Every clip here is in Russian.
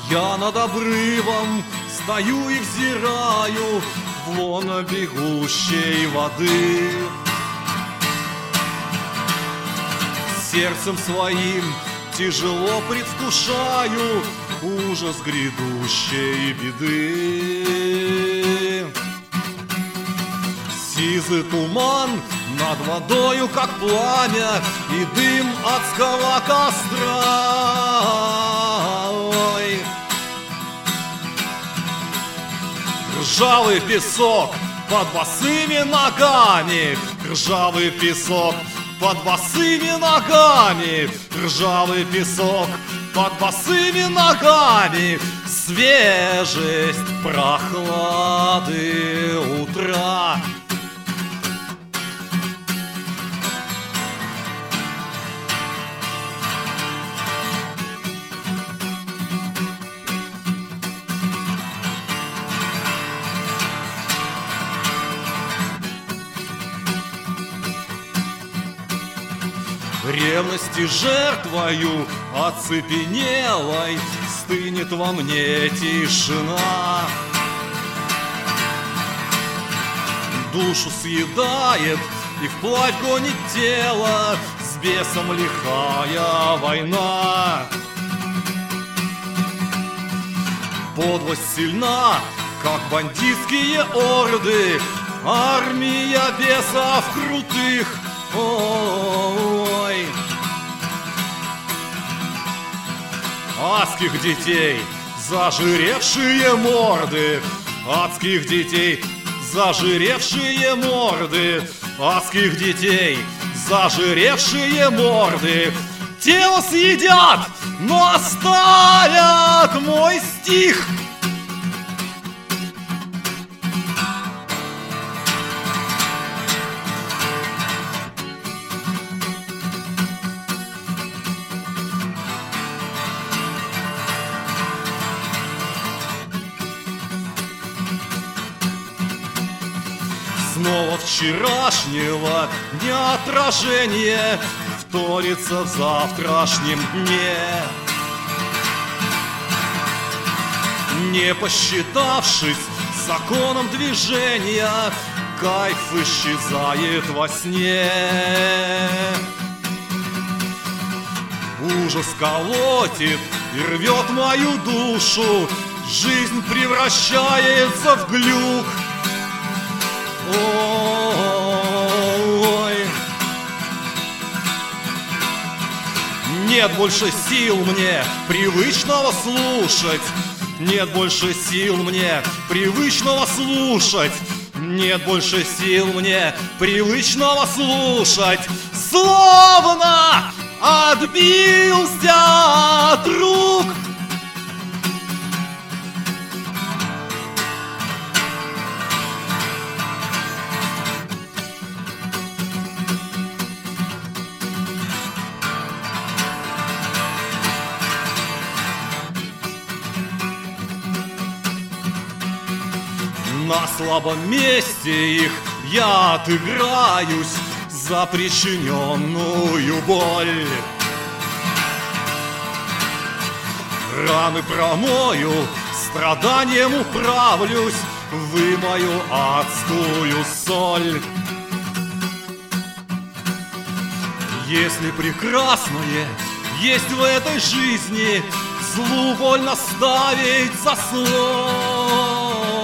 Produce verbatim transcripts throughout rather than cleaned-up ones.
Я над обрывом стою и взираю в лоно бегущей воды. Сердцем своим тяжело предвкушаю ужас грядущей беды. Сизый туман над водою, как пламя, и дым адского костра. Ой. Ржавый песок под босыми ногами, ржавый песок под босыми ногами, ржавый песок под босыми ногами, свежесть прохлады утра. Ревности жертвою оцепенелой стынет во мне тишина. Душу съедает и вплавь гонит тело, с бесом лихая война. Подлость сильна, как бандитские орды, армия бесов крутых. Ой, адских детей, зажиревшие морды, адских детей, зажиревшие морды, адских детей, зажиревшие морды. Тело съедят, но оставят мой стих. Снова вчерашнего не отражение вторится в завтрашнем дне. Не посчитавшись законом движения, кайф исчезает во сне. Ужас колотит и рвет мою душу, жизнь превращается в глюк. Ой, нет больше сил мне привычного слушать, нет больше сил мне привычного слушать, нет больше сил мне привычного слушать, словно отбился от рук. На слабом месте их я отыграюсь за причиненную боль. Раны промою, страданием управлюсь, вымою адскую соль. Если прекрасное есть в этой жизни, злу вольно ставить заслон.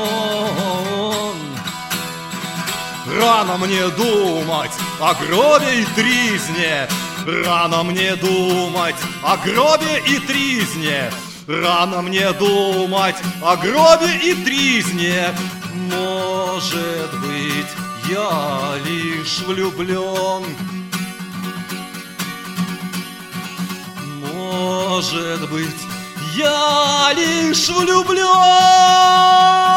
Рано мне думать о гробе и тризне, рано мне думать о гробе и тризне, рано мне думать о гробе и тризне. Может быть, я лишь влюблен, может быть, я лишь влюблен.